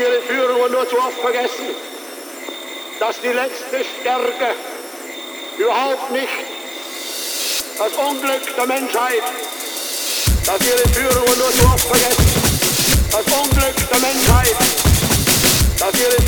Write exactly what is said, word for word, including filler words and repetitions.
ihre Führungen nur zu oft vergessen, dass die letzte Stärke überhaupt nicht das Unglück der Menschheit, dass ihre Führungen nur zu oft vergessen, das Unglück der Menschheit, dass ihre